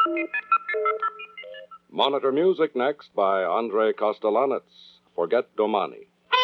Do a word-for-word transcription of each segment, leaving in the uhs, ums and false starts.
Monitor music next by Andre Kostelanetz. Forget Domani.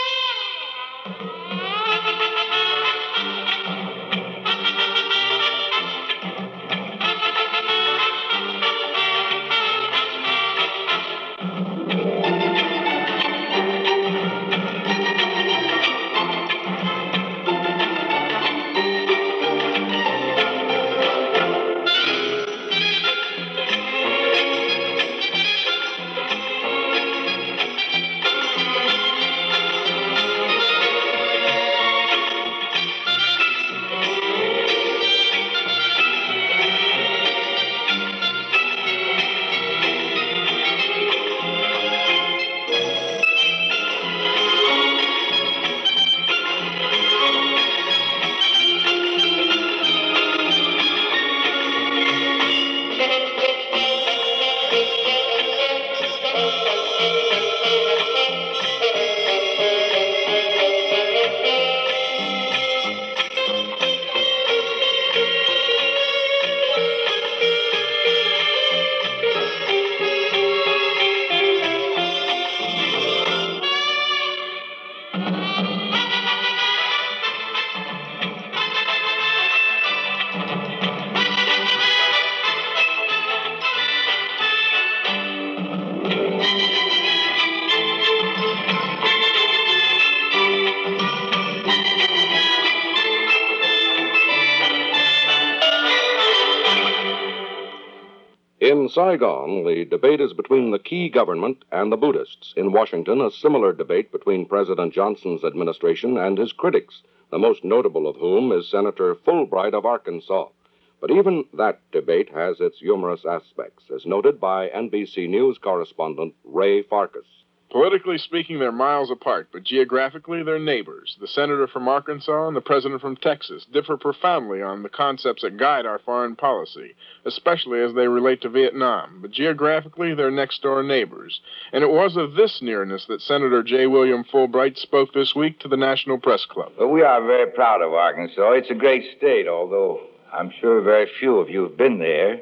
In Saigon, the debate is between the key government and the Buddhists. In Washington, a similar debate between President Johnson's administration and his critics, the most notable of whom is Senator Fulbright of Arkansas. But even that debate has its humorous aspects, as noted by N B C News correspondent Ray Farkas. Politically speaking, they're miles apart, but geographically, they're neighbors. The senator from Arkansas and the president from Texas differ profoundly on the concepts that guide our foreign policy, especially as they relate to Vietnam. But geographically, they're next-door neighbors. And it was of this nearness that Senator J. William Fulbright spoke this week to the National Press Club. Well, we are very proud of Arkansas. It's a great state, although I'm sure very few of you have been there.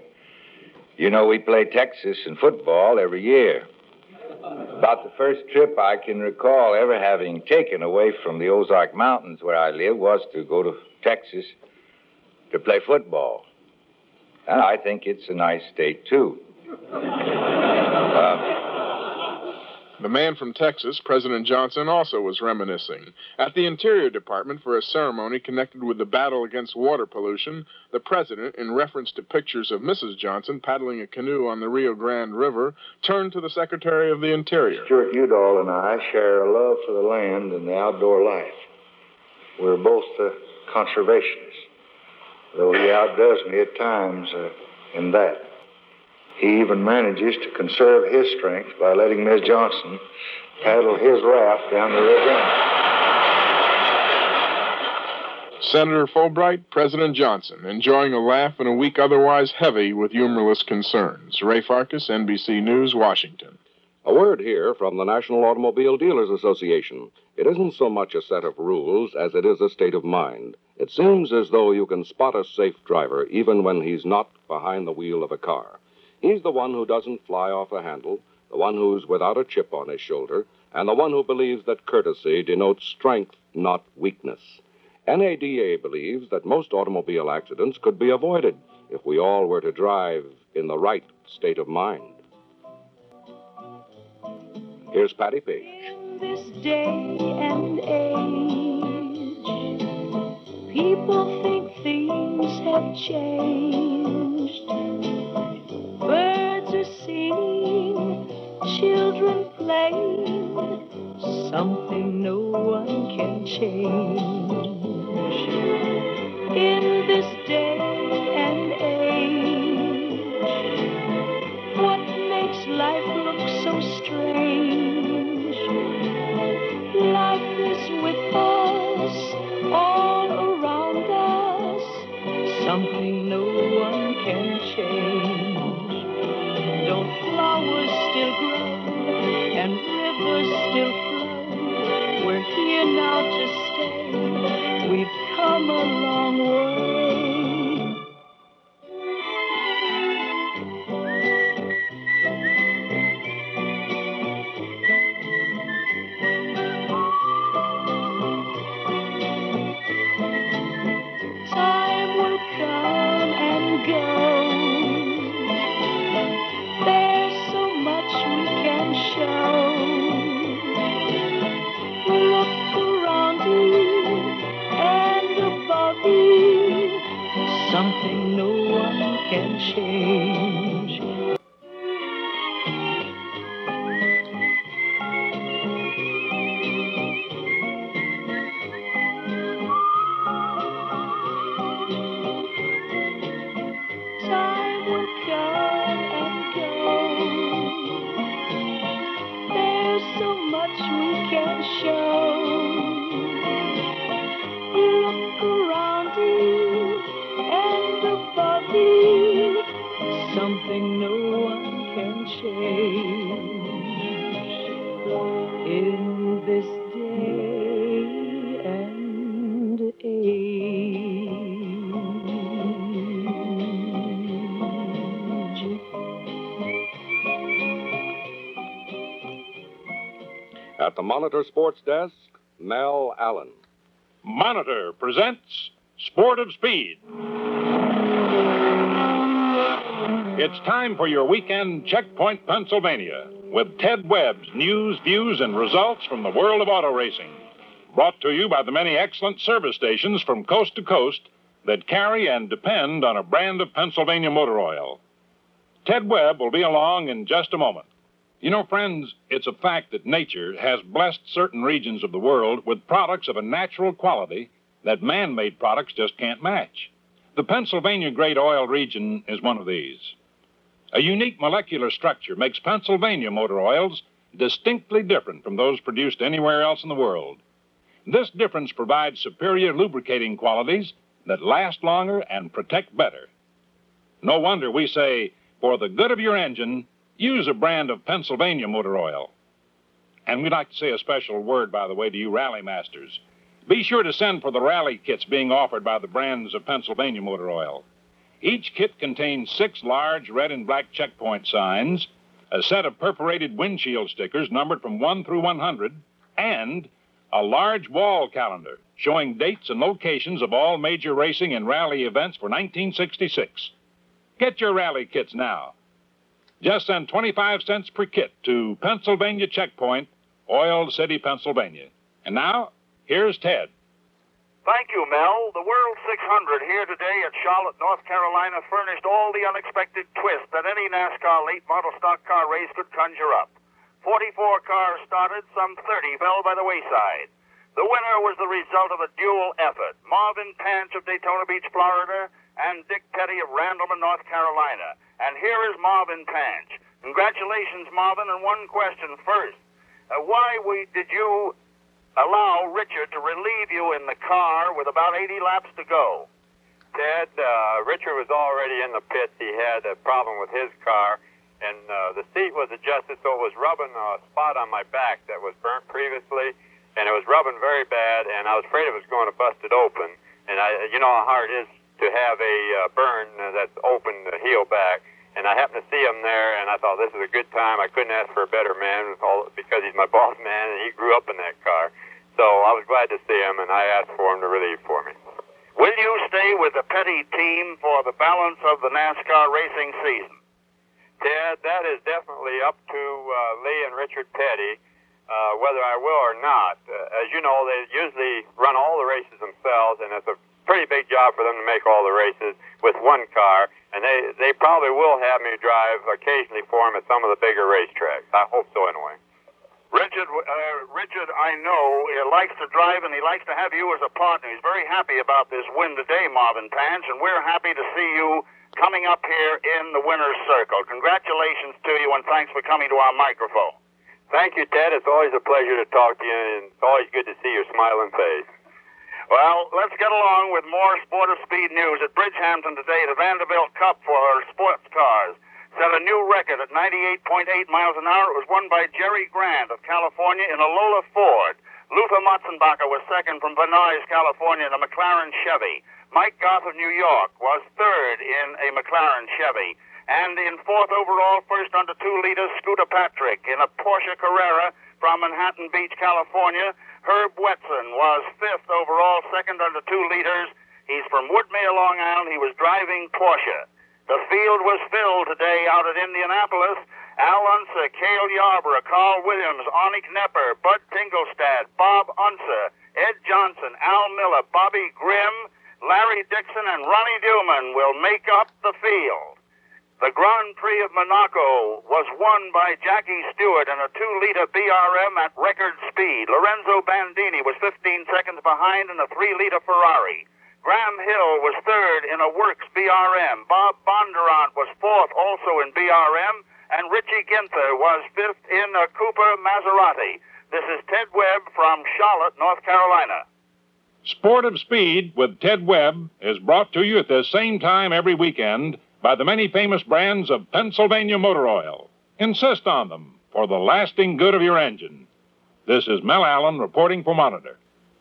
You know, we play Texas in football every year. About the first trip I can recall ever having taken away from the Ozark Mountains where I live was to go to Texas to play football. And I think it's a nice state, too. uh, The man from Texas, President Johnson, also was reminiscing. At the Interior Department for a ceremony connected with the battle against water pollution, the president, in reference to pictures of Missus Johnson paddling a canoe on the Rio Grande River, turned to the Secretary of the Interior. Stuart Udall and I share a love for the land and the outdoor life. We're both uh, conservationists, though he outdoes me at times uh, in that. He even manages to conserve his strength by letting Miss Johnson paddle his raft down the river. Senator Fulbright, President Johnson, enjoying a laugh in a week otherwise heavy with humorless concerns. Ray Farkas, N B C News, Washington. A word here from the National Automobile Dealers Association. It isn't so much a set of rules as it is a state of mind. It seems as though you can spot a safe driver even when he's not behind the wheel of a car. He's the one who doesn't fly off a handle, the one who's without a chip on his shoulder, and the one who believes that courtesy denotes strength, not weakness. N A D A believes that most automobile accidents could be avoided if we all were to drive in the right state of mind. Here's Patty Page. In this day and age, people think things have changed. Birds are singing, children playing, something no one can change. In this day and age, what makes life look so strange? Life is with us, all around us, something no one can change. Don't flowers still grow and rivers still flow? We're here now to stay. We've come a long way. no one can change in this day and age. At the Monitor Sports Desk, Mel Allen. Monitor presents Sport of Speed. It's time for your weekend Checkpoint Pennsylvania with Ted Webb's news, views, and results from the world of auto racing. Brought to you by the many excellent service stations from coast to coast that carry and depend on a brand of Pennsylvania motor oil. Ted Webb will be along in just a moment. You know, friends, it's a fact that nature has blessed certain regions of the world with products of a natural quality that man-made products just can't match. The Pennsylvania Great Oil region is one of these. A unique molecular structure makes Pennsylvania motor oils distinctly different from those produced anywhere else in the world. This difference provides superior lubricating qualities that last longer and protect better. No wonder we say, for the good of your engine, use a brand of Pennsylvania motor oil. And we'd like to say a special word, by the way, to you rally masters. Be sure to send for the rally kits being offered by the brands of Pennsylvania motor oil. Each kit contains six large red and black checkpoint signs, a set of perforated windshield stickers numbered from one through one hundred, and a large wall calendar showing dates and locations of all major racing and rally events for nineteen sixty-six. Get your rally kits now. Just send twenty-five cents per kit to Pennsylvania Checkpoint, Oil City, Pennsylvania. And now, here's Ted. Thank you, Mel. The World six hundred here today at Charlotte, North Carolina furnished all the unexpected twists that any NASCAR late model stock car race could conjure up. forty-four cars started, some thirty fell by the wayside. The winner was the result of a dual effort. Marvin Pance of Daytona Beach, Florida, and Dick Petty of Randleman, North Carolina. And here is Marvin Pance. Congratulations, Marvin, and one question first. Uh, why we, did you allow Richard to relieve you in the car with about eighty laps to go? Ted, uh, Richard was already in the pits. He had a problem with his car, and uh, the seat was adjusted so it was rubbing a spot on my back that was burnt previously, and it was rubbing very bad, and I was afraid it was going to bust it open. And I, you know how hard it is to have a uh, burn that's open to heal back. And I happened to see him there, and I thought, this is a good time. I couldn't ask for a better man because he's my boss man, and he grew up in that car. So I was glad to see him, and I asked for him to relieve for me. Will you stay with the Petty team for the balance of the NASCAR racing season? Ted, that is definitely up to uh, Lee and Richard Petty, uh, whether I will or not. Uh, as you know, they usually run all the races themselves, and it's a pretty big job for them to make all the races with one car. And they, they probably will have me drive occasionally for them at some of the bigger racetracks. I hope so, anyway. Richard, uh, Richard, I know he likes to drive and he likes to have you as a partner. He's very happy about this win today, Marvin Pance, and we're happy to see you coming up here in the winner's circle. Congratulations to you, and thanks for coming to our microphone. Thank you, Ted. It's always a pleasure to talk to you, and it's always good to see your smiling face. Well, let's get along with more Sport of Speed news. At Bridgehampton today, the Vanderbilt Cup for sports cars set a new record at ninety-eight point eight miles an hour. It was won by Jerry Grant of California in a Lola Ford. Luther Motzenbacher was second from Vinoise, California, in a McLaren Chevy. Mike Goff of New York was third in a McLaren Chevy. And in fourth overall, first under two liters, Scooter Patrick in a Porsche Carrera from Manhattan Beach, California. Herb Wetson was fifth overall, second under two liters. He's from Woodmere, Long Island. He was driving Porsche. The field was filled today out at Indianapolis. Al Unser, Cale Yarborough, Carl Williams, Arnie Knepper, Bud Tingelstad, Bob Unser, Ed Johnson, Al Miller, Bobby Grimm, Larry Dixon, and Ronnie Newman will make up the field. The Grand Prix of Monaco was won by Jackie Stewart in a two-liter B R M at record speed. Lorenzo Bandini was fifteen seconds behind in a three-liter Ferrari. Graham Hill was third in a Works B R M. Bob Bondurant was fourth also in B R M. And Richie Ginther was fifth in a Cooper Maserati. This is Ted Webb from Charlotte, North Carolina. Sport of Speed with Ted Webb is brought to you at the same time every weekend by the many famous brands of Pennsylvania motor oil. Insist on them for the lasting good of your engine. This is Mel Allen reporting for Monitor.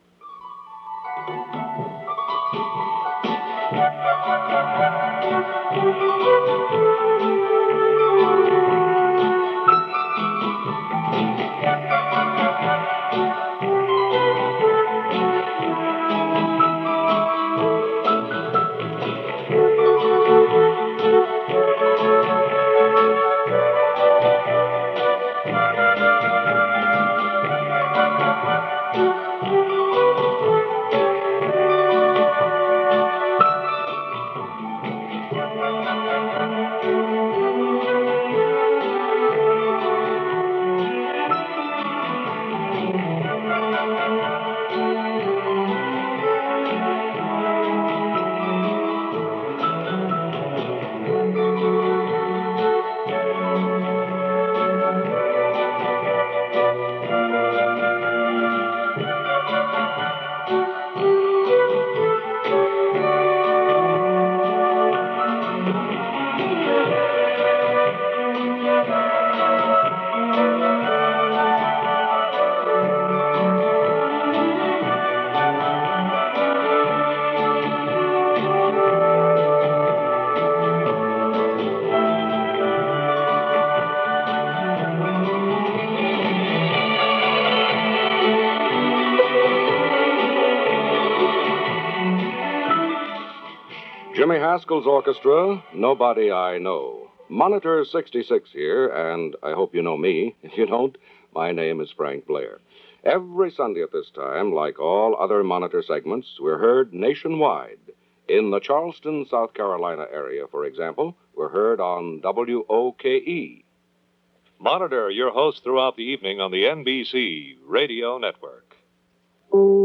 Jimmy Haskell's Orchestra, Nobody I Know. Monitor sixty-six here, and I hope you know me. If you don't, my name is Frank Blair. Every Sunday at this time, like all other Monitor segments, we're heard nationwide. In the Charleston, South Carolina area, for example, we're heard on W O K E. Monitor, your host throughout the evening on the N B C Radio Network. Oh.